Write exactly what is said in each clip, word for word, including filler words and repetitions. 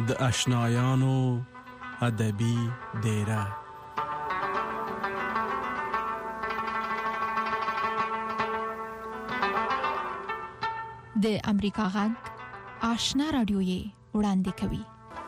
د آشنایانو ادبي ډیره. د امریکا غږ آشنا رادیو یې وړاندې کوي.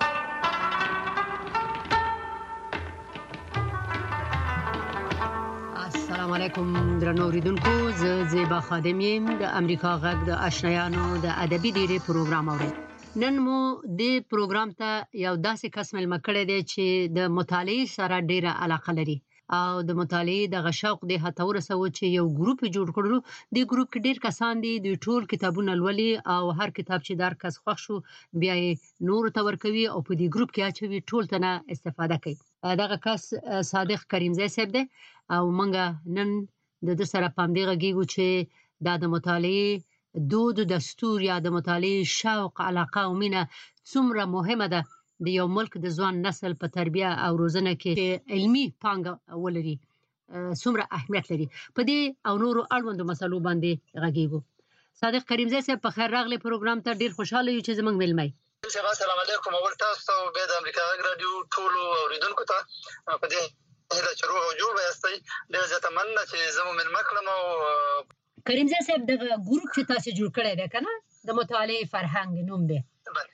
السلام علیکم درنو اوریدونکو، زه زیبا خادم یم د امریکا غږ د آشنایانو د ادبي ډیرې پروګرام اورئ. نن مو د پروګرام ته یو داسې کس ملمه کړی دی چې د مطالعې سره ډیره علاقه لري او د مطالعې د شوق د هته ورسوي چې یو ګروپ جوړ کړو. د ګروپ کې ډیر کسان دي، د ټول کتابونه لولي او هر کتاب چې دار کس خوښ شو بیا یې نور ته ورکوي او په دې ګروپ کې اچوي، ټول ته نه استفاده کوي. دغه کس صادق کریمزی صاحب دی او مونږه نن د دې سره پام دی غږیږو چې دا د مطالعې دود دستور یا د مطالعې شوق علاقه او مینه څومره مهمه ده د یو ملک د ځوان نسل په تربیه او روزنه کې علمي پانګه ولري، څومره اهمیت لري. په دې او نورو اړوندو مسلو باندې غږیږو. صادق کریمزی صاحب په خیر راغلی پروګرام ته، ډیر خوشاله یو چې زمونږ ملمه. السلام علیکم، اول تاسو ته د امریکا غږ رادیو ټولو اوریدونکو ته په دې هیله چې روغ او جوړ یاستئ. ډېر زیاته مننه چې زه مو مېلمه کړم. او کریمزی صاحب دغه ګروپ چې تاسو جوړ کړی دی که نه، د مطالعې فرهنګ نوم دی،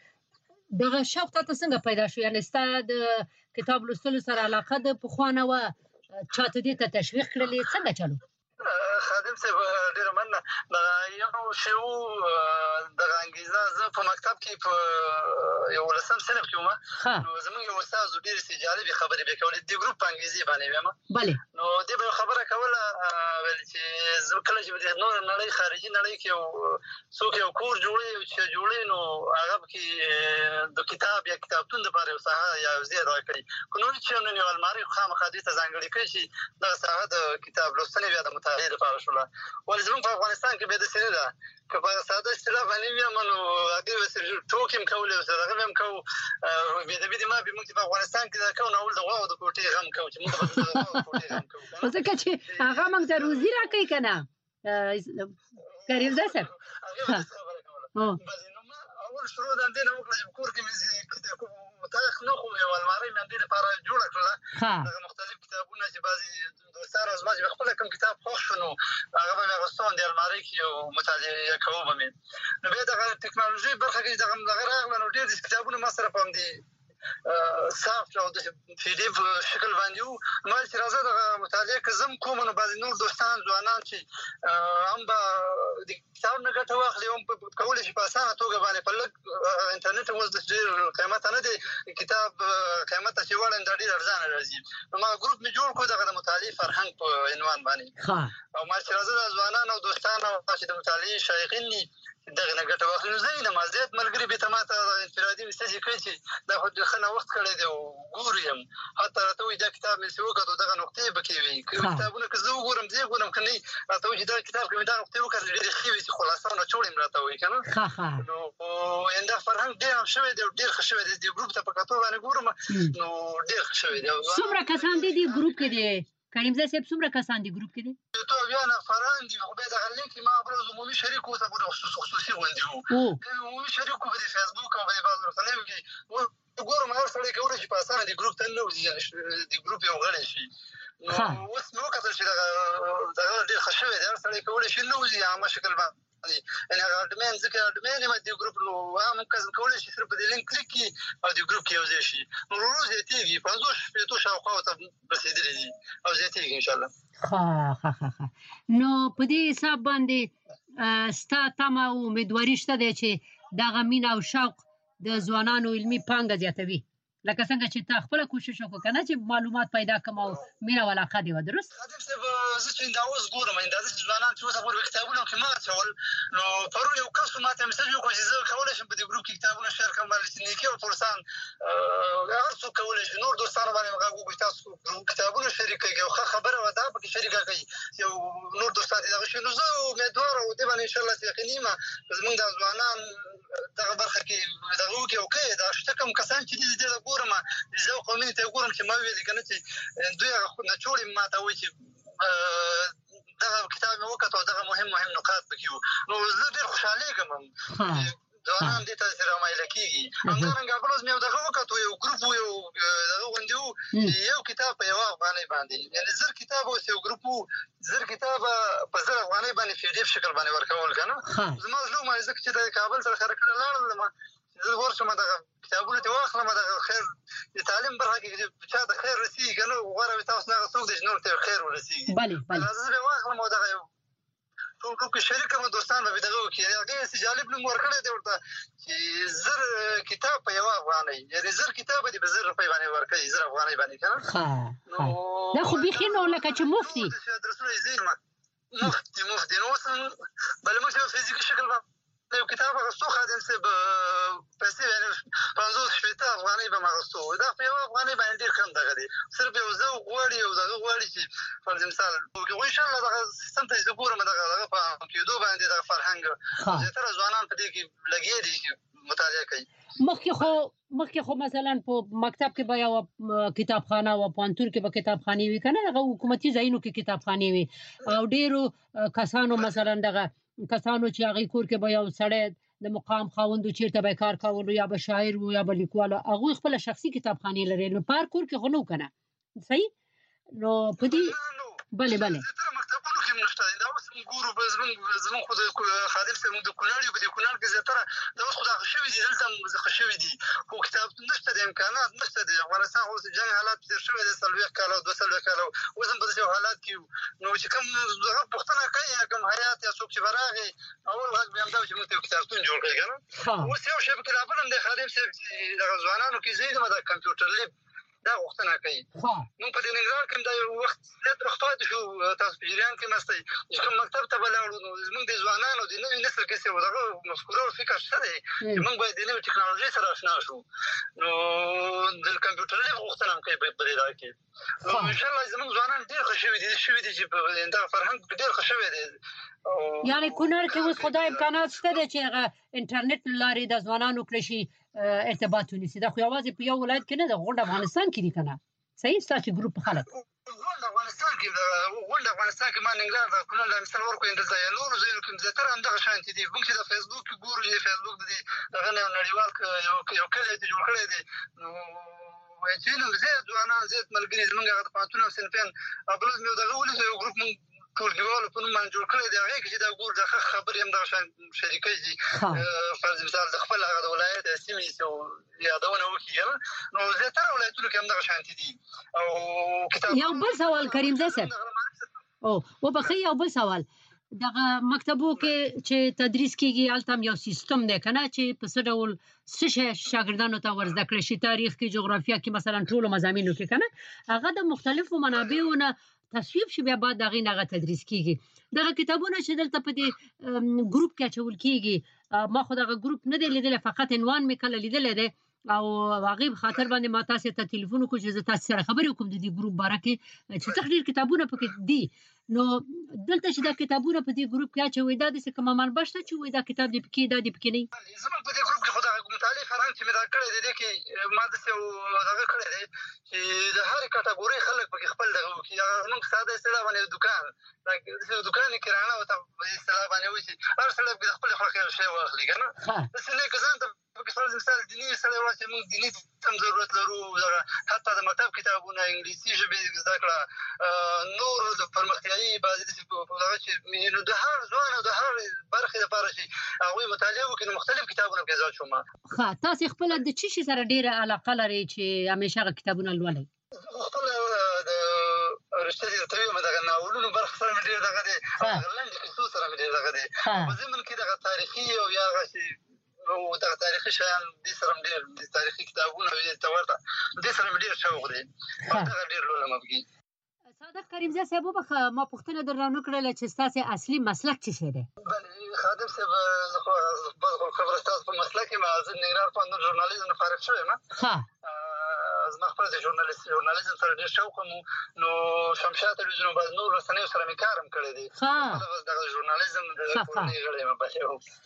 دغه شوق تاسو څنګه پیدا شو؟ یعنې ستا د کتاب لوستلو سره علاقه د پخوا نه وه، چاته دې ته تشویق کړلې، څنګه چلو؟ خادم صاحب ډېره مننه. دغه یو شی و، دغه انګېزه زه په مکتب کې په یولسم صنف کې وم، نو زموږ یو استاد ډېرې سې جالبې خبرې به یې کولې، د ګروپ په انګریزي باندې ویم. بلې نو دې به یو خبره کوله، ویل چې زه کله چې به د نور نړۍ خارجي نړۍ کې یو څوک یو کور جوړوي چې جوړوي، نو هغه پکې د کتاب یا کتابتون دپاره یو ساحه یا یو ځای رای کړي، که نور چې نو یو المارۍ خامخا دوی ته ځانګړې کړي چې دغه ساحه د کتاب لوستنې بیا د مطالعې دپاره شوله. ولې زموږ په افغانستان کې بیا داسې نه ده، که په ساده اصطلاح باندې ویم نو هغې به ټوکې هم کولې او دغه به هم کوو. بېدبي د ما بې موږ چې په افغانستان کې دا کوو، نو اول د غواوو د کوټې غم کوو چې موږ به د غواوو د کوټې غم کوو، ځکه چې هغه موږ ته روزي راکوي که نه کریمزی صاحب. اول شروع د همدې نه وکړه چې په کور کې مې مطابق نه خو یو المارۍ مې همدې لپاره جوړه کړله، دغه مختلف کتابونه چې بعضې دوستانو زما چې خپله کوم کتاب خوښ شو نو هغه به مې اغوسته دې المارۍ کې یو مطالعه کوو به مې. نو بیا دغه ټکنالوژۍ برخه کې دغه دغه راغله، نو ډېر داسې کتابونه ما سره په همدې سافټ او د پی ډي اف شکل باندې وو. ما چې راځه دغه مطالعه که زه هم کوم، نو بعضې نور دوستان ځوانان چې هم به د کتاب نه ګټه واخلي، هم کولی شي په اسانه توګه باندې په لږ انټرنېټ اوس ډېر قیمته نه دی، کتاب قیمته چې وړاندې دا ډېر ارزانه راځي. نو ما ګروپ مې جوړ کړو دغه د مطالعې فرهنګ په عنوان باندې، او ما چې راځه د ځوانان او دوستان او چې د مطالعې شایقین دي دغه نه ګټه واخلي. نو زه یې نما زیات ملګري بېرته ما ته انفرادي میسج یې کړی چې دا خو ښه نوښت کړی دی او ګورو یم، حتی راته وایي دا کتاب مې چې وکتو دغه نقطې پکې وي، کتابونه که زه وګورم زه یې ګورم که نه وي، راته وایي چې دا کتاب کې مې دا نقطې وکتلې ډېرې ښې وي چې خلاصه او نچوړ یې راته وایي که نه. نو دا فرهنګ ډېر هم شوی دی او ډېر ښه شوی دی. دې ګروپ ته په کتو باندې ګورم نو ډېر ښه شوی دی. څومره کسان دي دې ګروپ کې دي کریمزی صاحب؟ څومره کسان دي ګروپ کې دي؟ یو څو اویا نفران دي، خو بیا دغه لینک ما بروز عمومي شریک وو، ته به خصوصي غوندې وو، عمومي شریک وو په دې فیسبوک او په دې بعضو رسنیو کې. ګورم هر سړی کولی شي په اسانه دې ګروپ ته ننوځي، د ګروپ یو غړی شي. نو اوس مې وکتل چې دغه دغه ډېر ښه شوی دی، هر سړی کولی شي ننوځي عامه شکل باندې، یعنې هغه اډمین ځکه اډمین یم دې ګروپ، نو عام کس کولی شي صرف په دې لینک کلیک کړي او دې ګروپ کې یو ځای شي. نو ورو ورو زیاتېږي، پنځوس شپېتو شاوخوا ته رسېدلي دي او زیاتېږي انشاءالله. ښه ښه ښه ښه. نو په دې حساب باندې ستا تمه او امیدواري شته دی چې دغه مینه او شوق د ځوانانو علمي پانګه زیاتوي، لکه څنګه چې تا خپله کوشش وکړو که نه چې معلومات پیدا کړم او مینه او علاقه دې وه، درست؟ خادم صاحب زه چې دا اوس ګورم دا داسې ځوانان چې اوس هغوی کتابونه کې ما اچول، نو پرون یو کس ما ته میسج وکړو چې زه کولی شم په دې ګروپ کې کتابونه شیر کړم، باندې چې نیکي او پرسان هر څوک کولی شي. نور دوستانو باندې غږ وکړو چې تاسو کتابونه شریک کړئ، یو ښه خبره وه دا پکې شریکه کړئ، یو نور دوستان چې دغه شي. نو زه امیدواره و دې باندې انشاءالله یقیني یم زموږ دا ځوانان دغه برخه کې دغه وکړي او کوي. دا شته کوم کسان چې دي دې ته ګورم، د ذوق او مینې ته یې ګورم چې ما ویلې که نه چې دوی هغه نچوړ یې ما ته وایي چې دغه کتاب مې وکتو او دغه مهم مهم نقاط پکې وو. نو زه ډېر خوشحالېږم ځوانان دې ته رامایله کېږي. همدارنګه بل ورځ مې یو دغه وکتو، یو ګروپ و، یو دغه غوندې و، یو کتاب په یوه افغانۍ باندې، یعنې زر کتاب اوس یو ګروپ و، زر کتاب په زر افغانۍ باندې پی ډي اف شکل باندې ورکول که نه. زما زړه ومانځي ځکه چې د کابل سره سره کله لاړم، زه ورشم دغه کتابونه ترې واخلم، دغه خیر د تعلیم برخه کې چې چا ته خیر رسېږي که نه، غوره وي تاسو نه هغه څوک دی چې نور ته خیر ورسېږي. زه به یې واخلم او دغه یو ټول ګروپ کې شریک کړم، دوستان به مې دغه وکړي. هغې داسې جالب نوم ورکړی دی ورته چې زر کتاب په یوه افغانۍ، یعنې زر کتاب به دې په زر روپۍ باندې ورکوي، زر افغانۍ باندې که نه. دا خو بیخي نو لکه چې مفت دي، ادرسونه یې ځینې مفت دي مفت دي. نو اوس بله موږ چې په فزیکي شکل یو کتاب اخیستو، خادم صاحب پیسې یعنې پنځوس شپېته افغانۍ به م اخیستو، دا په یوه افغانۍ باندې ډېر کم دغه دی، صرف یو ذوق غواړي، یو دغه غواړي چې فرض مثال خو انشاءالله دغه سیستم ته چې زه ګورم دغه دغه په کېدو باندې دغه فرهنګ زیاتره ځوانان په دې کې لګیا دي چې مطالعه کوي. مخکې خو مخکې خو مثلا په مکتب کې به یو کتابخانه او پوهنتون کې به کتابخانې وي که نه، هغه حکومتي ځایونو کې کتابخانې وي او ډېرو کسانو مثلا دغه کسانو چې هغې کور کې به یو سړی د مقام خاوند و، چېرته به یې کار کولو، یا به شاعر و یا به لیکوال، هغوی خپله شخصي کتابخانې لري. نو په هر کور کې خو نه و که نه، صحیح؟ نو په دې بلې بلې مکتبونو کې هم نشته. دا اوس ګورو زمونږ زمونږ خو د خادم صاحب موږ د کونړ یو، په دې کونړ کې زیاتره دا اوس خو دغه شوي دي، دلته هم ځخه شوي دي، خو کتابتون نشته دی، امکانات نشته دی. افغانستان خو اوس د جنګ حالات تېر شوی دی، څلوېښت کاله او دوه څلوېښت کاله اوس هم په داسې یو حالات کې یو. نو چې کوم هغه پوښتنه کوي یا کوم حیات یا څوک چې به راغی، اول غږ به همدا و چې موږ ته یو کتابتون جوړ کړي که نه. اوس یو شی پکې لا بل هم دی خادم صاحب چې دغه ځوانانو کې زه یم د کمپیوټر لیب دا غوښتنه کوي. موږ په دې ننګرهار کې هم دا یو وخت زیات وخت پاتې شو، تاسو په جریان کې مستئ چې کوم مکتب ته به لاړو، نو زموږ د ځوانانو د نوي نسل کې څه دغه مفکوره او فکر شته دی چې موږ باید د نوې ټکنالوژۍ سره اشنا شو. نو د کمپیوټر لیب غوښتنه هم کوي په دې ځای کې. نو انشاءالله زموږ ځوانان ډېر ښه شوي دي شوي دي چې دغه فرهنګ ډېر ښه شوی دی. یعنې کونړ کې اوس خو دا امکانات شته دی چې هغه انټرنېټ له لارې د ځوانانو کړی شي ارتباط ونیسي. دا خو یوازې په یو ولایت کې نه ده، غونډ افغانستان کې دي که نه، صحیح؟ ستاسو ګروپ خلک غونډ افغانستان کې غونډ افغانستان کې ما ننګرهار د کونړ له مثال ورکړو، دلته یا نورو ځایونو کې زیاتره همدغه شانتې دي. موږ چې د فیسبوک کې ګورو چې فیسبوک د دې دغه نه یو نړیوال یو کلی دی جوړ کړی دی، نو چې نو زیات ځوانان زیات ملګري زموږ هغه د پوهنتون او صنفیان بل ورځ مې یو دغه ولیدو، یو ګروپ موږ ټولګیوالو په نوم باندې جوړ کړی دی. هغې کې چې دا ګورو د ښه خبرې هم دغه شان شریکوي دي، فرض مثال د خپل هغه د ولایت یا سیمې یادونه وکړي که نه. نو زیاتره ولایتونو کې همدغه شانتې دي. او کتاب یو بل سوال کریمزی صاحب، او وبخښئ یو بل سوال، دغه مکتبو کې چې تدریس کېږي هلته هم یو سیستم دی که نه چې په څه ډول څه شی شاګردانو ته ور زده کړی شي، تاریخ کې، جغرافیه کې، مثلا ټولو مضامینو کې که نه، هغه د مختلفو منابعو نه تصویب شي، بیا بعد د هغې نه هغه تدریس کېږي. دغه کتابونه چې دلته په دې ګروپ کې اچول کېږي، ما خو دغه ګروپ نه دی لیدلی، فقط عنوان مې کله لیدلی دی او هغې په خاطر باندې ما تاسې ته تلیفون وکړو چې زه تاسې سره خبرې وکړم د دې ګروپ باره کې چې څه ډېر کتابونه پکې دي. نو دلته چې دا کتابونه په دې ګروپ کې اچوئ، دا داسې کومه منبع شته چې وایي دا کتاب دې پکې دا دې پکې نه وي؟ زموږ په دې ګروپ کې خو دغه مطالعې فرهنګ چې مې دا کړی دی، دې کې ما داسې یو دغه کړی دی چې د هرې کټګورۍ خلک پکې خپل دغه وکړي. هغه زموږ ساده اصطلاح باندې دوکان داسې دوکان یې کرانه ورته په اصطلاح باندې وایي چې هر سړی پکې د خپلې خوښې شی واخلي که نه. داسې نه که ځان ته پکې فرض مثال دیني سړی وایي چې موږ دیني هم ضرورت لرو، حتی د مکتب کتابونه، انګلیسي ژبې زده کړه، نور د پرمختیایي بعضې داسې دغه چې نو د هر ځوان او د هر برخې لپاره چې هغوی مطالعه وکړي، نو مختلف کتابونه پکې ځای شوم. ښه، تاسې خپله د څه شي سره ډېره علاقه لرئ چې همیشه هغه کتابونه لولئ؟ خپله د رښتیا دې درته ووایم دغه ناولونو برخه سره مې ډېر دغه دی، هغه لنډې کیسو سره مې ډېر دغه دی. په ضمن کې دغه تاریخي او یا هغه چې او دغه تاریخي شیان دې سره هم ډېر تاریخي کتابونه ته ورته دې سره مې ډېر شوق دی، همدغه ډېر لولم پکې. صادق کریمزی صاحب، وبخښه ما پوښتنه در رانه کړله چې ستاسې اصلي مسلک څه شی دی؟ بلې خادم صاحب، زه خو خبره ستاسو په مسلک یم، زه ننګرهار پوهنتون ژورنالیزم نه فارغ شوی یم. زما خپله د ژورنالیزم سره ډېر شوق هم و، نو شمشاد تلویزیون او بعض نورو رسنیو سره مې کار هم کړی دی. دغه ژورنالیزم د کورنۍ غړی یم بلې.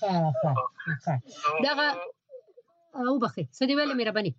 دغه وبخښئ څه دې ویلې مهرباني؟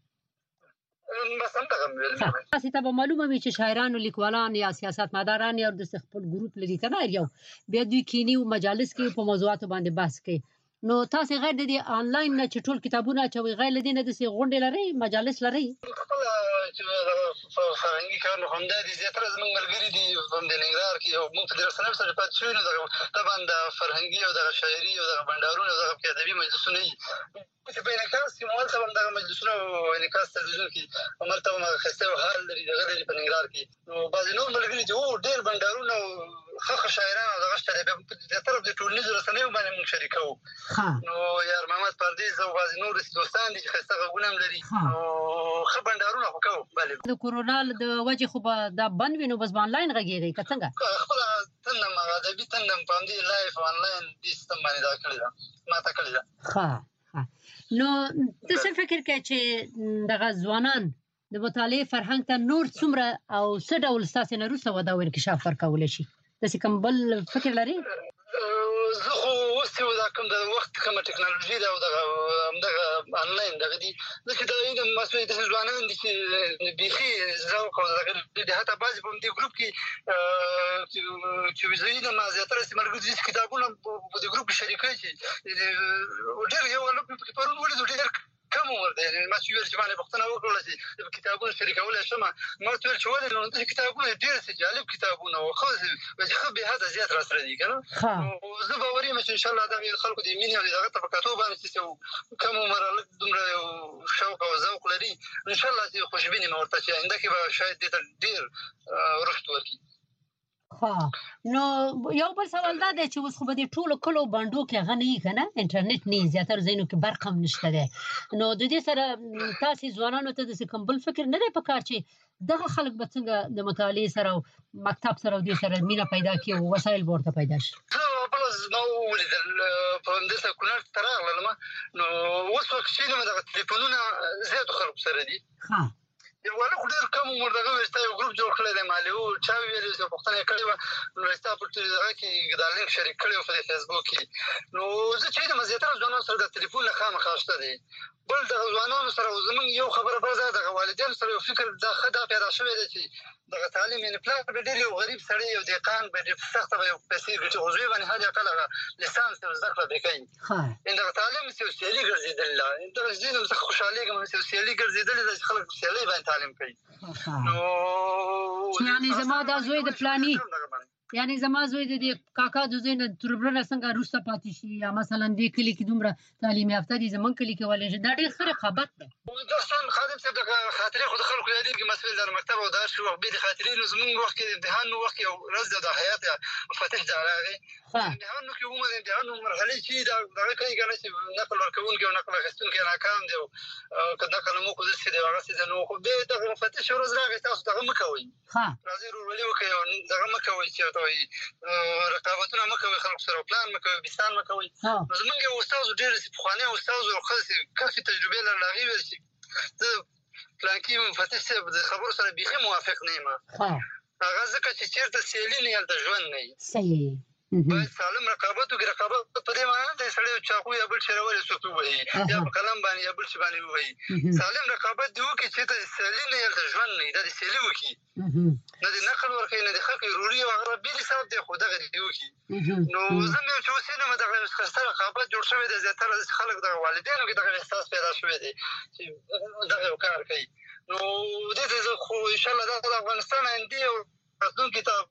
تاسې ته به معلومه وي چې شاعران او لیکوالان یا سیاستمداران یا داسې خپل ګروپ لري که نه، یو بیا دوی کیني او مجالس کې په موضوعاتو باندې بحث کوي. نو تاسو غیر د دې آنلاین نه چې ټول کتابونه اچوي غیر د دې نه د سي غونډې لري مجالس لري خپل چې فرهنګي کارونه هم د دې زیاتره زموږ ملګري دي هم د ننګرهار کې او موږ په درسنه سره پات شو نو طبعا د فرهنګي او د شاعري او د بندارونو او د ادبي مجلسونه چې په انعکاس کې مول څه هم د مجلسونو انعکاس تلویزیون کې عمرته ما خسته حال لري دغه لري په ننګرهار کې نو بعض نور ملګري چې او ډېر بندارونه خخ شاعران او دغه شته په طرف د ټولنیزو رسنیو باندې موږ شریکو نو یار محمد پردیس او بعض نور دوستان دي چې خسته غوونم لري او خو بندارونه خو کوو بلې د کورونا د وجه خو به دا بند وینو بس آنلاین غږیږي که څنګه خپل تنم ادبي تنم په دې لایف آنلاین د سیستم باندې دا کړی دا ما تا کړی دا ها نو د څه فکر کوي چې دغه ځوانان د مطالعې فرهنګ ته نور څومره او څه ډول ستاسو نه روسه ودا ورکشاف ورکول شي د څه کوم بل فکر لري زه خو اوس یو دا کوم د وخت کومه ټکنالوژي دا او دغه آنلاین دغه دي چې دا د مسؤلیت د ځوانانو دي چې بيخي ذوق او دغه د حتی بعضې په دې ګروپ کې چې وزوی ما زیاتره سیملګري دي کتابونه په دې ګروپ کې شریکوي چې ډېر یو لوب په پرون ولې ډېر کم عمر دی ما چې ویل چې باندې پښتنه وکړل چې کتابونه شریکول شم ما ته ویل چې ولې نو د کتابونه ډېر جالب کتابونه او خو خو به حد زیات را سره دي کنه زه باور یم چې ان شاء الله دا خلکو د مینې او دغه طبقاتو باندې چې کم عمر دومره شوق او ذوق لري ان شاء الله چې خوشبیني مې ورته چې آینده کې به شاید دې ته ډېر رشد ورکړي ها نو یو بل سوال دا دی چې اوس خو به د ټولو کلو باندو کې هغه نه وي که نه انټرنیټ نه وي زیاتره ځایونو کې برق هم نشته دی نو د دې سره تاسې ځوانانو ته داسې کوم بل فکر نه دی په کار چې دغه خلک به څنګه د مطالعې سره او مکتب سره او دې سره مینه پیدا کړي او وسایل به ورته پیدا شي زه بله زما ولیدل په همدې سره کونړ ته راغلم نو اوس وخت چې دغه تلیفونونه زیاتو خلکو سره دي ها یو ولې خو ډېر کم عمر دغه ویستا یو ګروپ جوړ کړی دی مالې او چا ویلي چې پوښتنه یې کړې وه نو ویستا په دغه کې دا لینک شریک کړی و په فیسبوک کې نو زه چې یم زیاتره ځوانانو سره د تلیفون نه خامخا شته دی بل دغه ځوانانو سره زموږ یو خبره بل دا دغه والدینو سره یو فکر دا ښه دا پیدا شوی دی چې دغه تعلیم یعنې پلار به ډېر یو غریب سړی یو دهقان به ډېر سخته به یو پیسې ګټي خو زوی باندې حد اقل هغه لیسانس یو زده کړه به کوي دغه تعلیم یو سیالي ګرځېدلې ده دغه دې نه زه خوشحالېږم چې یو سیالي ګرځېدلې ده چې خلک سیالۍ باندې تعلیم کوي نو یعنې زما دا زوی د فلاني یعنی زما زوی د دې کاکا د زوی نه تربرنه څنګه وروسته پاتې شي یا مثلا دې کلي کې دومره تعلیم یافته دي زمونږ کلي کې ولې دا ډېر ښه رقابت ده دا سم خادم صاحب دغه خاطرې خو د خلکو یادېږي مسؤل در مکتب او دار شو بې د خاطرې نو زمونږ وخت کې د امتحان نو وخت کې یو ورځ د حیات مفاتیح ته راغی امتحان نو کې عموما د امتحان مرحلې چې دغه کوي که نه چې نقل ورکوونکی او نقل اخیستونکی ناکام دی او که نقل مو کو داسې دی او هغسې دی نو خو بیا دغه مفاتیح چې ورځ راغی تاسو دغه مه کوئ راځئ ورورولي وکړئ او دغه مه کوئ چې ورته وایي رقابتونه مه کوئ خلکو سره پلان مه کوئ بستان مه کوئ نو زمونږ یو استاد ډېر پخوانی استاد او ښه کافي تجربې لرله هغې ویل چې زه پلانکي مفتش صاحب د خبرو سره بیخي موافق نه یم هغه ځکه چې چېرته سیالي نه هلته ژوند نه وي صحیح باید سالم رقابت وکړي رقابت په دې معنی نه دی سړی یو چاقو یا بل شی راولي څوک ووهي یا په قلم باندې یا بل شي باندې ووهي سالم رقابت دې وکړي چې ته سیالي نه هلته ژوند نه وي دا دې سیالي وکړي نه دې نقل ورکوي نه دې خلکو روري او هغه بېل حساب دی خو دغه دې وکړي نو زه مې چې اوس ینم دغه ښایسته رقابت جوړ شوی دی زیاتره داسې خلک دغه والدینو کې دغه احساس پیدا شوی دی چې دغه یو کار کوي نو دې ته زه خو انشاءالله دا د افغانستان آیندې او راتلونکي ته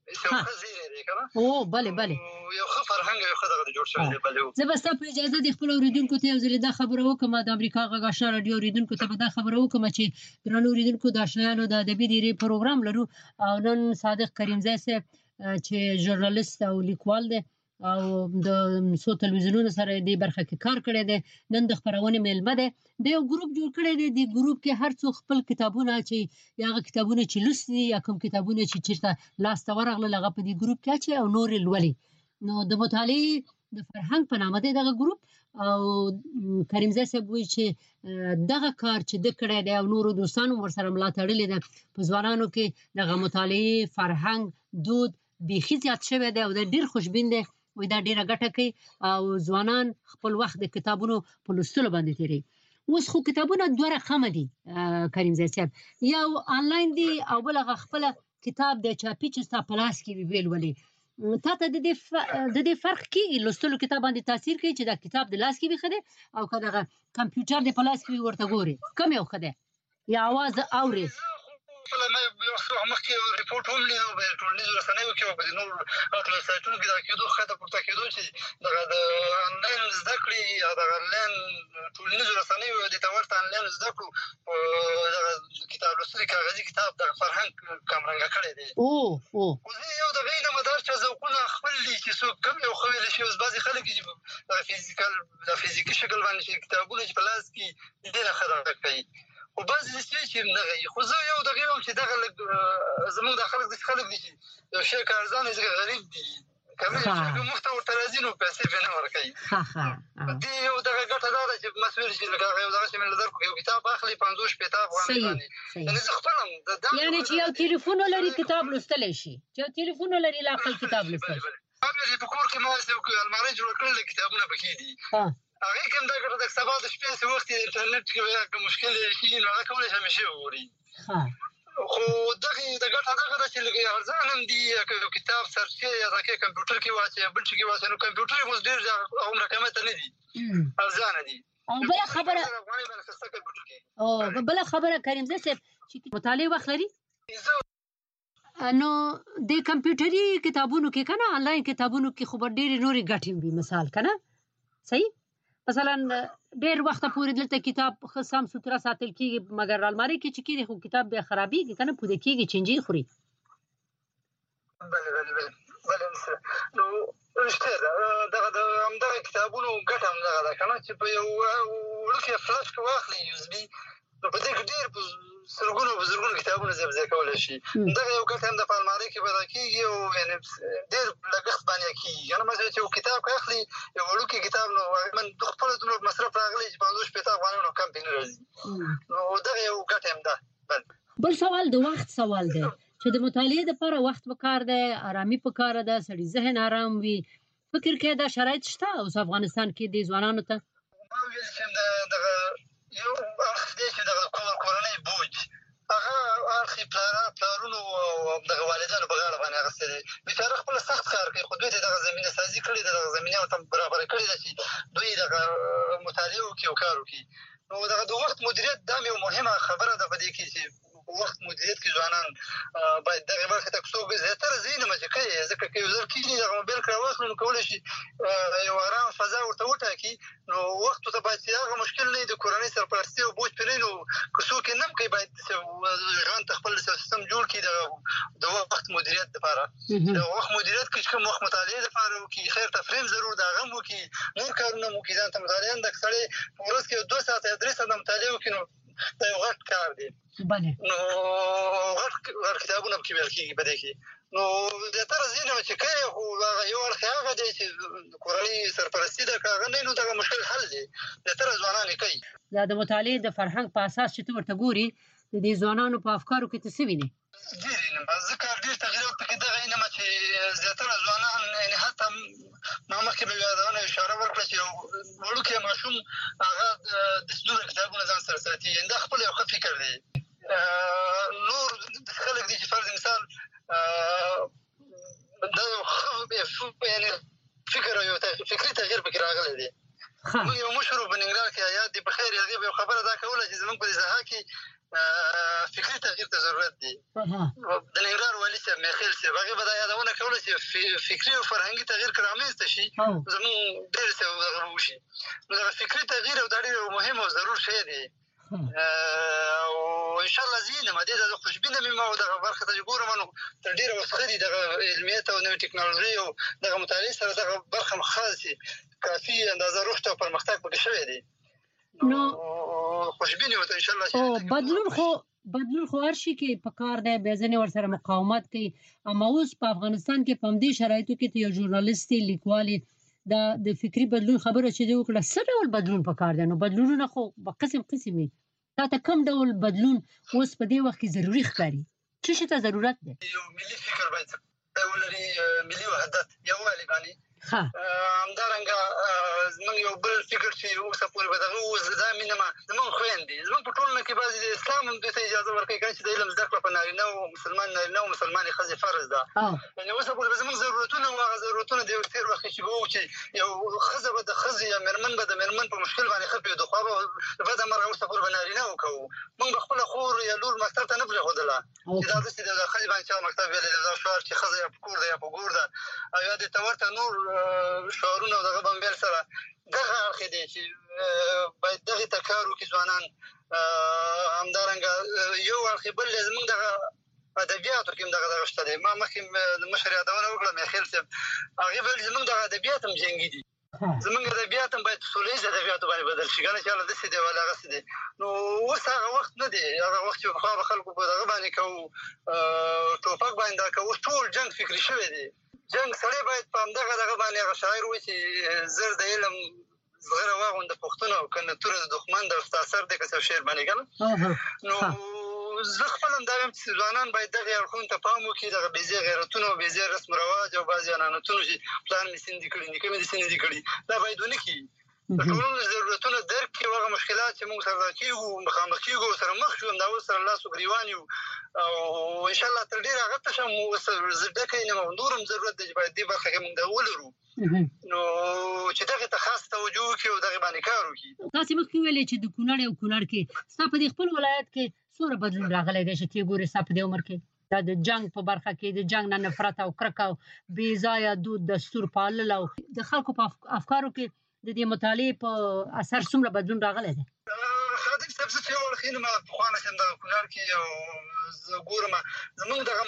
او بله بله یو ښه فرهنګ یو ښه دغه جوړ شوی دی بله زه به ستا په اجازه د خپلو اورېدونکو ته یو ځلې دا خبره وکړم د امریکا غږ اشنا راډیو اورېدونکو ته به دا خبره وکړم چې درنو اورېدونکو د اشنایانو د ادبي ډېرې پروګرام لرو او نن صادق کریمزی صاحب چې ژورنالیست او لیکوال دی او د څو تلویزیونونو سره دې برخه کې کار کړی دی نن د خپرونې میلمه دی د یو ګروپ جوړ کړی دی د ګروپ کې هر څوک خپل کتابونه چې یا هغه کتابونه چې لوستي دي یا کوم کتابونه چې چېرته لاسته ورغلل هغه په دې ګروپ کې اچوي او نور یې لولي نو د مطالعې د فرهنګ په نامه دی دغه ګروپ او کریمزی صاحب وایي چې دغه کار چې ده کړی دی او نورو دوستانو ورسره ملا تړلې ده په ځوانانو کې دغه مطالعې فرهنګ دود بیخي زیات شوی دی او دا ډېر خوشبین دی وایي دا ډېره ګټه کوي او ځوانان خپل وخت د کتابونو په لوستلو باندې تېروي اوس خو کتابونه دوه رقمه دي کریمزی صاحب یو آنلاین دي او بل هغه خپله کتاب دی چاپي چې ستا په لاس کې وي ویې لولې تا ته د دې د دې فرق کېږي لوستلو کتاب باندې تاثیر کوي چې دا کتاب د لاس کې وي ښه دی او که دغه کمپیوټر د په لاس کې وي ورته ګوري کوم یو ښه دی یا اواز اوري خپله ما یو څه مخکې ریپورټ هم لیدو په ټولنیزو رسنیو کې او په نورو هغه سایټونو کې دغه کېدو ښکته پورته کېدو چې دغه د انلاین زده کړې یا دغه انلاین ټولنیزو رسنیو دې ته ورته انلاین زده کړو په دغه کتاب لوستلي کاغذي کتاب دغه فرهنګ کمرنګه کړی دی او او خو زه یو د هغې نه مدار چې ذوقونه خپل دي چې څوک کم یو ښه ویلی شي اوس بعضې خلک چې دغه فزیکل د فزیکي شکل باندې چې کتابونه چې په لاس کې دې نه ښه دغه کوي خو بعضې داسې چې دغه وي خو زه یو دغه یم چې دغه لږ زموږ دا خلک داسې خلک دي چې یو شی که ارزانه وي ځکه غریب دي که که مفته ورته راځي نو پیسې پرې نه ورکوي دې یو دغه ګټه دا ده چې مسؤل شي لکه هغه یو دغسې مې نظر کړو یو کتاب اخلي پنځوس شپېته افغانۍ باندې یعنې زه خپل هم یعنې چې یو تلیفون ولري کتاب لوستلی شي چې یو تلیفون ولري لا خپل کتاب لوستلی شي په کور کې ما المارۍ جوړه کړې کتابونه پکې دي هغې کې هم دا ګټه ده که سبا د شپې څه وخت یې انټرنېټ کې که مشکل شي نو هغه کولی شي همیشه وګوري خو دغې د ګټه دغه ده چې لږ ارزان هم دي که یو کتاب سرچ کړې یا دغه کمپیوټر کې واچوې یا بل څه کې واچوې نو کمپیوټر یې اوس ډېر هومره قیمته نه دي ارزانه دي او بله خبره او بله خبره کریمزه صاحب چې مطالعې وخت لري نو د کمپیوټري کتابونو کې که نه آنلاین کتابونو کې خو به ډېرې نورې ګټې وي مثال که نه صحیح مثلا ډېر وخته پورې دلته کتاب ښه سم سوتره ساتل کېږي مګر المارۍ کې چې کېږي خو کتاب بیا خرابېږي که نه پوده کېږي چینجي خوري بله بله بله بله نو رښتیا ده دغه د همدغه کتابونو ګټه همدغه ده که نه چې په یو وړوکې فلش کې واخلي یوزبي نو په دې کې ډېر په سلګونو په زرګونو کتابونه ځای په ځای کولی شي دغه یو ګټه هم د په المارۍ کې پیدا کېږي او یعنې ډېر لګښت باندې کېږي که نه مثلا چې یو کتاب که اخلي یو وړوکی کتاب نو من خپله دومره مصرف راغلی چې پنځوس شپېته افغانۍ نو کم پرې نه راځي نو دغه یو ګټه هم ده بل سوال د وخت سوال دی چې د مطالعې دپاره وخت پکار دی ارامي پکاره ده سړي ذهن ارام وي فکر کې دا شرایط شته اوس افغانستان کې د ځوانانو ته ما ویل چې دغه یو اړخ دی چې دغه کورنۍ بوج هغه اړخ یې پلارونو او دغه والدانو په غاړه باندې اخیستی دی بېچاره خپله سخت کار کوي خو دوی ته دغه زمینه سازي کړې ده دغه زمینه ورته برابره کړې ده چې دوی دغه مطالعه وکړي او کار وکړي نو دغه د وخت مدیریت دا یو مهمه خبره ده په دې کې چې وخت مدیریت کې ځوانان باید دغې برخې ته څوک زیاتره زه یې نه مچې کوي ځکه که یو ځل کېږي دغه موبایل که راواخلي نو کولی شي یو ارام فضا ورته وټاکي نو وخت ورته باید چې هغه مشکل نه وي د کورنۍ سرپرستي او بوج پرې نه وي نو که څوک یې نه هم کوي باید ژوند ته خپل سیستم جوړ کړي د وخت مدیریت دپاره د وخت مدیریت کې چې کوم وخت مطالعې دپاره وکړي خیر تفریم ضرور د هغه هم وکړي نور کارونه هم وکړي ځان ته مطالعه نه ده که سړی په ورځ کې یو دوه ساعته یا درې ساعته مطالعه وکړي نو دا یو غټ کار دی بله نو غټ غټ کتابونه پکې ویل کېږي په دې کې نو زیاتره زه نه چې کوي خو هغه یو اړخ یې هغه دی چې کورنۍ سرپرستي ده که هغه نه وي نو دغه مشکل حل دی زیاتره ځوانان یې کوي دا د مطالعې د فرهنګ په اساس چې ته ورته ګوري د دې ځوانانو په افکارو کې ته څه وینې ډېر وینم ځکه ډېر تغیرات پکې دغه وینم چې زیاتره ځوانان یعنې حتی ما مخکې به یادونه اشاره ورکړه چې یو وړوکی ماشوم هغه داسې دومره کتابونه ځان سره ساتي یعنې دا خپله یو ښه فکر دی نور خلک دي چې فرض مثال دا یو ښه یعنې فکر او یو فکري تغییر پکې راغلی دی موږ یو مشر په ننګرهار کې حیات دی په خیر هغې به یو خبره دا کوله چې زموږ په دې ساحه کې فکري تغییر ته ضرورت دی د ننګرهار والي صاحب میخیل صاحب هغې به دا یادونه کوله چې فکري او فرهنګي تغییر که رامنځته شي زموږ ډېر څه دغه وشي نو دغه فکري تغییر او دا ډېر یو مهم او ضرور شی دی او انشاءالله زه یم دې ته زه خوشبینه یم او دغه برخې ته چې ګورم نو تر ډېره وخت ښه دي دغه علمیت او نوې ټکنالوژي او دغه مطالعې سره دغه برخه هم ښه چې کافي اندازه رشد او پرمختګ پکې شوی دی نو خوشبینه یم انشاءالله بدلون خو بدلون خو هر شي کې پکار دی بیا ځینې ورسره مقاومت کوي اما اوس په افغانستان کې په همدې شرایطو کې ته یو ژورنالست یې لیکوال یې دا د فکري بدلون خبره چې دې وکړه څه ډول بدلون پکار دی نو بدلونونه خو په قسم قسم وي تا ته کوم ډول بدلون اوس په دې وخت کې ضروري ښکاري څه شي ته ضرورت دی یو ملي فکر باید ولري ملي وحدت یووالي باندې همدارنګه زمونږ یو بل فکر چې اوسه پورې به دغه اوس دا مینه ما زمونږ خویندې زمونږ په ټولنه کې بعضې د اسلام هم دوی ته اجازه ورکوي که چې د علم زده کړه په نارینه او مسلمان نارینه او مسلمانې ښځې فرض ده یعنې اوسه پورې به زمونږ ضرورتونه وو هغه ضرورتونه د یو تېر وخت کې چې به وو چې یو ښځه به د ښځې یا مېرمن به د مېرمن په مشکل باندې ښه پوهېدو خو هغه بده مرغه اوسه پورې به نارینه وکوو مونږ به خپله خور یا لور مکتب ته نه پرېښودله چې دا داسې د ښځې باندې چا مکتب ویلی دا شعار چې ښځه یا په کور ده یا په ګور ده او یا دې ته ورته نور شعارونه او دغه بمبیل سره دغه اړخ یې دی چې باید دغې ته کار وکړي ځوانان همدارنګه یو اړخ یې بل دی زمونږ دغه ادبیاتو کې هم دغه دغه شته دی ما مخکې د مشر یادونه وکړه میخیل صاحب هغې ویل زمونږ دغه ادبیات هم جنګي دي زمونږ ادبیات هم باید په سوله ییز ادبیاتو باندې بدل شي که نه چې هله داسې دی ولا هغسې دی نو اوس هغه وخت نه دی هغه وخت چې پخوا به خلکو په دغه باندې کوو ټوپک باندې دا کوو اوس ټول جنګ فکري شوی دی جنګ سړی باید په همدغه دغه باندې هغه شاعر وایي چې زر د علم زغره واغونده پوښتنه او که نه توره د دښمن د ستا سر دی که څه شعر باندې که نه نو زه خپل هم دا وایم چې ځوانان باید دغې اړخونو ته پام وکړي دغه بېځایه غیرتونه او بېځایه رسم رواج او بعضې عنعنتونو چې پلار مې سین دي کړي نیکه مې داسې نه دي کړي دا باید ونه کړي د ټولنې ضرورتونه درک کړي او هغه مشکلات چې موږ سره دا کېږو مخامخ کېږو ورسره مخ شو همدا اوس سره لاس و ګرېوان یو او انشاءالله تر ډېره هغه ته شم اوس ډکه یې نیم او نور هم ضرورت دی چې باید دې برخه کې موږ دا ولرو نو چې دغې ته خاص توجه وکړي او دغې باندې کار وکړي تاسې مخکې ویلې چې د کونړ او کونړ کې ستا په دې خپل ولایت کې څومره بدلون راغلی دی چې ته یې ګورې ستا په دې عمر کې دا د جنګ په برخه کې د جنګ نه نفرت او کرکه او بې ځایه دود دستور پالل او د خلکو په افکارو کې د دې مطالعې په اثر څومره بدلون راغلی دی خادم صاحب زه چې یو اړخ یم پخوا نه چې دغه کونړ کې او زه ګورم زمونږ دغه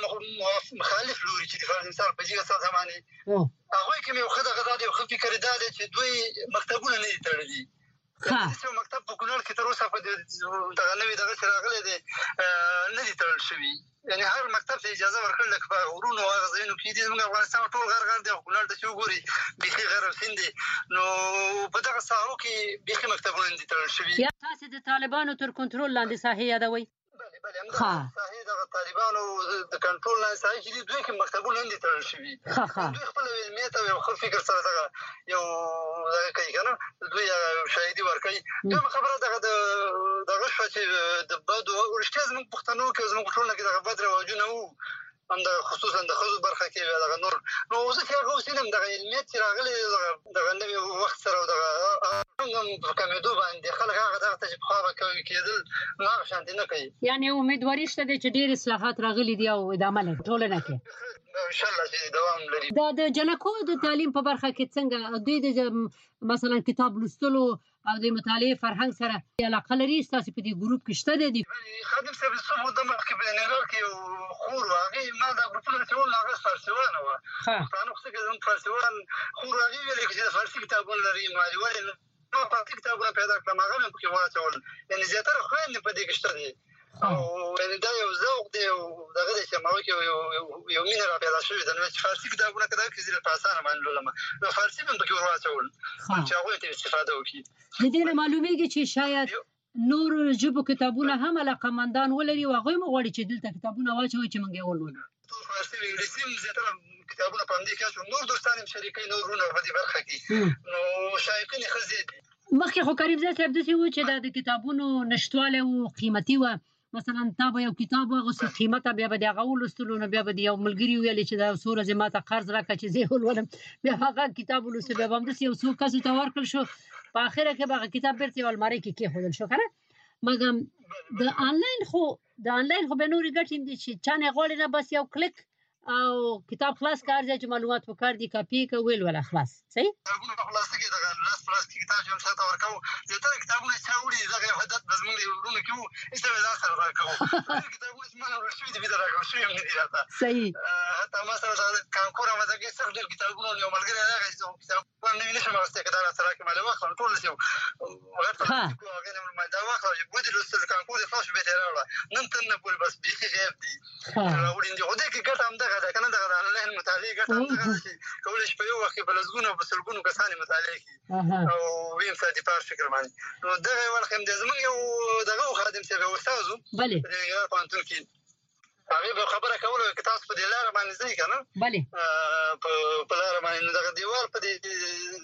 مخالف لوري چې د فرض مثال په جګه ساعت باندې هغوی کې مې یو ښه دغه دا دی یو ښه فکر یې دا دی چې دوی مکتبونه نه دي تړلي داسې یو مکتب په کونړ کې تر اوسه په دغه نوي دغه چې راغلی دی نه دي تړل شوي یعنې هر مکتب ته اجازه ورکړل لکه په غرونو او هغه ځایونو کې دي زموږ افغانستان ټول غر غر دی او کونړ ته چې وګوري بیخي غر او سیند دی نو په دغه ساحو کې بیخي مکتبونه نه دي تړل شوي یا تاسې د طالبانو تر کنټرول لاندې ساحې یادوئ بلې بلې همدغه ساحې دغه طالبانو د کنټرول لاندې ساحې چې دي دوی کې مکتبونه نه دي تړل شوي دوی خپله علمیت او یو ښه فکر سره دغه یو دغه کوي که نه دوی شاهدي ورکوي دویمه خبره دغه د دغه شوه چې د بدو رښتیا زموږ پښتنو کې او زموږ په ټولنه کې دغه بد رواجونه وو همدغه خصوصا د ښځو برخه کې دغه نور نو زه چې هغه اوس وینم دغه علمیت چې راغلی دغه نوي وخت سره او دغه هم په کمېدو باندې خلک هغه دغه ته چې پخوا به کېدل نو هغه شانتې نه کوي یعنې امیدواري شته دی چې ډېر اصلاحات راغلي دي او ادامه لري ټولنه کې انشاءالله چې دوام لري دا د جنکو د تعلیم په برخه کې څنګه دوی د مثلا کتاب لوستلو او د مطالعې فرهنګ سره علاقه لري ستاسې په دې ګروپ کې شته دی خادم صاحب څه موده مخکې په ننګرهار کې یو خور وه هغې ما دا ګروپونه چې ول هغه فارسیوانه وه پښتانه خو څه کې زموږ فارسیوان خور هغې ویلې چې د فارسي کتابونه لري مالي ولې ما فارسي کتابونه پیدا کړم هغه مې پکې واچول یعنې زیاتره خویندې په دې کې شته دي او یعنې دا یو ذوق دی او دغه دی چې هماغه کې یو مینه را پیدا شوې ده نو چې فارسي کتابونه که دا کړي زه په اسانه باندې لولم نو فارسي مې پکې ور واچول چې هغوی ته استفاده وکړي د دې نه معلومېږي چې شاید نور ژبو کتابونه هم علاقمندان ولري او هغوی هم غواړي چې دلته کتابونه واچوي چې موږ یې ولولو فارسي او انګلیسي هم زیاتره کتابونه په همدې کې اچوم نور دوستان هم شریکوي نور وروڼه په دې برخه کې نو شایقین یې ښه زیات دي مخکې خو کریمزی صاحب داسې و چې دا د کتابونو نشتوالی و قیمتي وه مثلا تا به یو کتاب واغوستو قیمته بیا به د هغه ولوستلو نو بیا به د یو ملګري ویلې چې دا څو ورځې ما ته قرض راکړه چې زه یې ولولم بیا هغه کتاب ولوستو بیا به همداسې یو څو کسو ته ورکړل شو په اخره کې به هغه کتاب بېرته یو المارۍ کې کېښودل شو که نه مګر د انلاین خو د انلاین خو بیا نورې ګټې دي چې چا نه غواړي نه بس یو کلیک او کتاب خلاص کار دی چې معلومات پکار دي کاپي که ویل ولا خلاص صحیح کتابونه په خلاصه کې دغه لاس په لاس کې کتاب چې هم چاته ورکوو زیاتره کتابونه چې چا وړي دغه یو هدف به زموږ د وروڼو کې وو هېڅ به ځان سره راکوو کتابونه چې ما نه وړل شوي دي بېرته راکړل شوي هم نه دي راته صحیح حتی ما سره د کانکور اماده کې سخت ډېر کتابونه یو ملګری راغی چې کتابونه نوي نشم اخیستی که دا راته راکړې ما له واخلم ټول داسې غټ هغې نه ما دا واخله چې ودې لوستل کانکور دې خلاص شو بېرته یې راوړه نن تر نه پورې بس بیخي غیب دي راوړي دي خو دې کې ګټه همدغه ده که نه دغه د انلاین مطالعې ګټه همدغه ده چې کولی شي په یو وخت کې په لسګونو او په سلګونو کسان یې مطالعه کړي او ویم ساتي په هر فکر باندې نو دغه یو اړخ هم دی زموږ یو دغه و خادم صاحب یو استاذ و په ننګرهار پوهنتون کې هغې به خبره کوله که تاسو په دې لاره باندې ځئ که نه په لاره باندې نو دغه دیوال په دې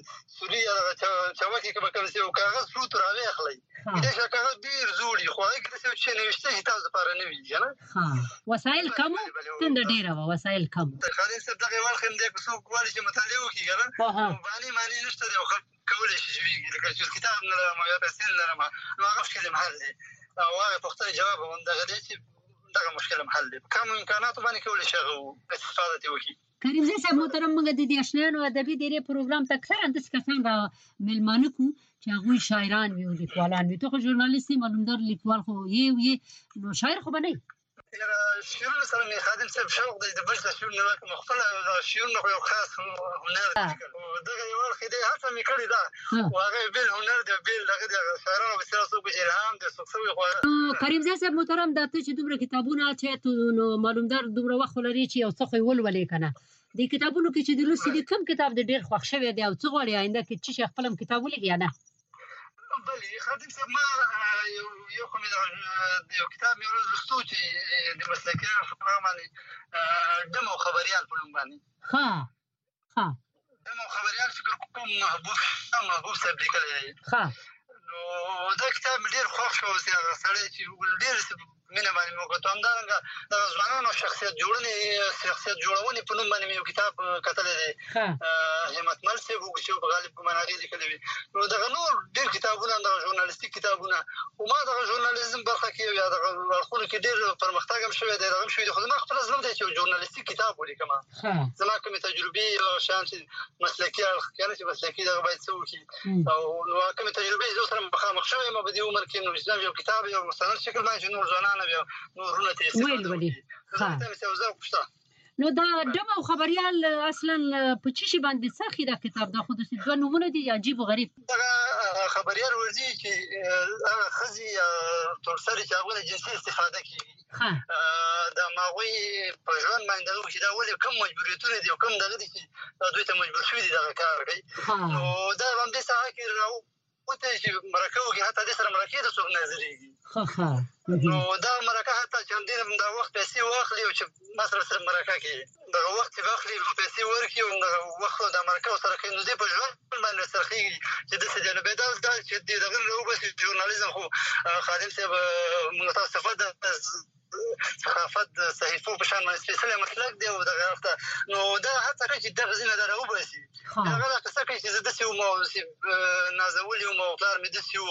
سوري چوکۍ کې به کوم څه کاغذ پروت راوې اخلي دا چې کاغذ ډېر زوړ وي خو هغه کې څه چې نوشته چې تاسو لپاره نه وي کنه ها وسایل کم تند ډېر و وسایل کم خالد صاحب دغه ول خم دې څوک وایي چې مطالعه وکړي کنه باندې معنی نشته دی خو کولای شي چې لکه چې کتاب نه لرم یا پسند لرم نو هغه مشکل محل دی او هغه پوښتنه جواب هم دغه دی چې دغه مشکل محل دی کوم امکانات باندې کولای شي استفاده وکړي کریم زه صاحب محترم موږ د دې آشنایانو ادبي ډېرې پروګرام ته اکثر انداسې کسان را میلمانه کړو چې هغوی شاعران وي او لیکوالان وي ته خو ژورنالیست یې معلومدار لیکوال خو یې یې نو شاعر خو به نه شعرونه سره مې خادم صاحب شوق دی د بل څه شعرونه کوم خپل شعرونه خو یو خاص هنر دی دغه یو وخت دی هڅه مې کړې ده او هغه بل هنر دی بل دغه د شاعرانو په سره څوک الهام دی څوک څوک خو کریم صاحب محترم دا ته چې دومره کتابونه چې نو معلومدار دومره وخت لري چې یو څه خو ولولې کنه د کتابونو کې چې د لوستي دي کوم کتاب د ډېر خوښ شوی دی او څه غواړي آینده کې چې خپل کتاب ولګي یا نه بلې خادم صاحب ما یو کوم یو کتاب مې ولوستو چې د مسلکیانو په باندې دمو خبريال په نوم باندې ها ها دمو خبريال فکر کوم محبوب محبوب صاحب لیکلی دی ها نو دا کتاب مې ډېر خوښ شو چې هغه سړی چې ډېر مینه باندې مو کوم همدارنګه د ځوانانو شخصیت جوړونې شخصیت جوړونې په نوم باندې مې یو کتاب کتلی دی همتمل صاحب چې په غالب ګمان هغې لیکلی وي نو دغه نور ډېر کتابونه دغه ژورنالیستیک کتابونه خو ما دغه ژورنالیزم برخه کې یا دغه اړخونو کې ډېر پرمختګ هم شوی دی دغه هم شوي دي خو زما خپله زړه دی چې یو ژورنالیستیک کتاب ولیکم زما کومې تجربې او شیان چې مسلکي اړخ یعنې چې مسلکي دغه باید څه وکړي او نو کومې تجربې زه سره مخامخ شوی یم په دې عمر کې نو اسلام یو کتاب یو مستند شکل باندې چې نور ځوانان بیا نورونه ته ویلولي نو دا دمو خبريال اصلا په چی شي باندې ساخي دا کتاب دا خو د دوه نمونه دي عجیب او غریب دا خبريال ورځي چې هغه خزي تر سره چې هغه جنسي استفاده کوي دا ماوي په ژوند باندې چې دا ولې کوم مجبوریتونه دي او کوم دغه دي چې دوی ته مجبور شوي دي دا کار کوي نو دا باندې ساحه کې راو وته چې مرکه وکړي حتی د سره مرکه د څوک نظرېږي ها ها نو دا مرکه حتی چې همدې دا وخت پیسې واخلي او چې ما سره سره مرکه کوي دغه وخت چې واخلي پیسې ورکړي او دغه وخت د مرکه سره کوي نو دې په ژوند باندې سرخېږي چې داسې دی نو بیا دا دا چې دغه راوباسي ژورنالیزم خو خادم صاحب متاسفه د صحافت د صحیفو په شان باندې سپېڅلی مسلک دی او دغه وخته نو دا هڅه کوي چې دغه ځینه دا راوباسي هغه دا قصه کوي چې زه داسې وم او نازولي وم او پلار مې داسې و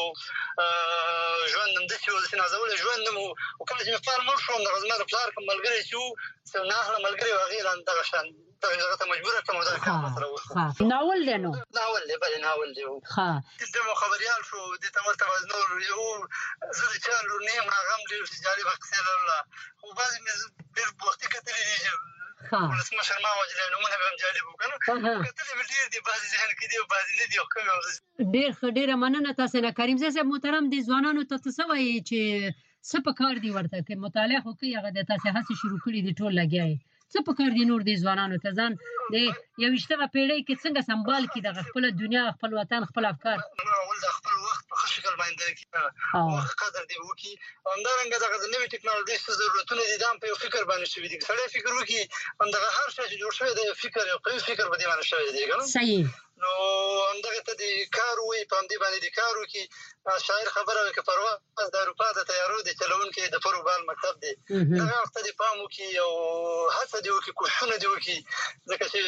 ژوند هم داسې و داسې نازولی ژوند نه م او کله چې مې پلار مړ شو همدغه زما د پلار کوم ملګری چې و ناهله ملګری و هغې دغه شان دغه ته مجبوره کړم او دا کار ما سره وشو ناول دی نو ناول دی بلې ناول دی دمو خبریال شو دې ته ورته نور یو زه د چا لور نه یم هغه هم ډېر جالبه قصې لرله خو بعضې مې ډېر وختي کتلي دي چې ولسمشر ما وجلی نومونه به هم جالب وو که نه کتلي مې ډېر دي بعضې ذهن کې دي او بعضې نه دي خو کوم ډېر ښه ډېره مننه تاسې نه کریم صاحب محترم دې ځوانانو ته ته څه وایي چې څه په کار دي ورته که مطالعه خو کوي هغه د تاسې هڅې شروع کړي دي ټول لګیا یې څه په کار دي نور دې ځوانانو ته ځان د یوویشتمه پېړۍ کې څنګه سمبال کړي دغه خپله دنیا خپل وطن خپل افکار اول د خپل وخت په ښه شکل باندې وخت قدر دې وکړي او همدارنګه دغه د نوې ټکنالوژۍ څه ضرورتونه دي دا هم په یو فکر باندې شوي دي که سړی فکر وکړي همدغه هر شی چې جوړ شوی دی فکر یو قوي فکر په دې باندې شوی دی که نه صحیح نو همدغه ته د کار ووایي په همدې باندې د کار وکړي شاعر خبره وکړي پرواز د اروپا د طیارو د چلوونکي د فروبال مکتب دی دغه وخت ته دې پام وکړي او هڅه دې وکړي کوښښونه دې وکړي ځکه چې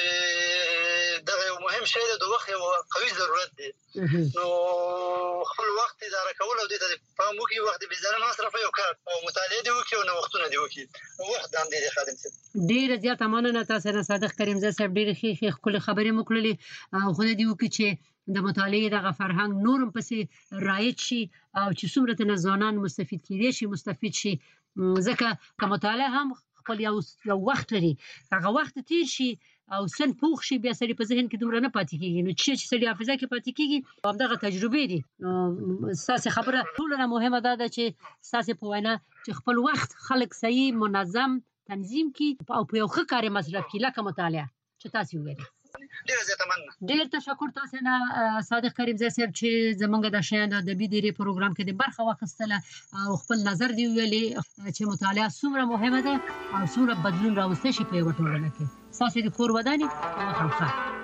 دغه یو مهم شی دی د وخت یو قوي ضرورت دی نو خپل وخت اداره کول او دې ته پام وکړي وخت دې بېځایه نه مصرفوي او کار او مطالعه دې وکړي او نوښتونه دې وکړي وخت د همدې دی خادم صاحب ډېره زیاته مننه تاسو نه صادق کریمزی صاحب ډېرې ښې ښې ښکلې خبرې مو کړلې او خدای دې وکړي چې د مطالعې دغه فرهنګ نور هم پسې رایج شي او چې څومره ترنه ځوانان مستفید کېدی شي مستفید شي ځکه که مطالعه هم خپل یو یو وخت لري هغه وخت تېر شي او سن پوخ شي بیا سړي په ذهن کې دومره نه پاتې کېږي نو چې سړي حافظه کې پاتې کېږي همدغه تجربې دي ستاسې خبره ټولو نه مهمه دا ده چې ستاسې په وینا چې خپل وخت خلک صحیح منظم تنظیم کړي او په یو ښه کار یې مصرف کړي لکه مطالعه چې تاسې وویلې ډېره زیاته مننه ډېر تشکر تاسې نه صادق کریمزی صاحب چې زموږ د شیانو ادبي ډېرې پروګرام کې د برخه واخیستله او خپل نظر دې وویلې چې مطالعه څومره مهمه ده او څومره بدلون راوستی شي په یوه ټولنه کې ستاسې د کور ودانې خامخا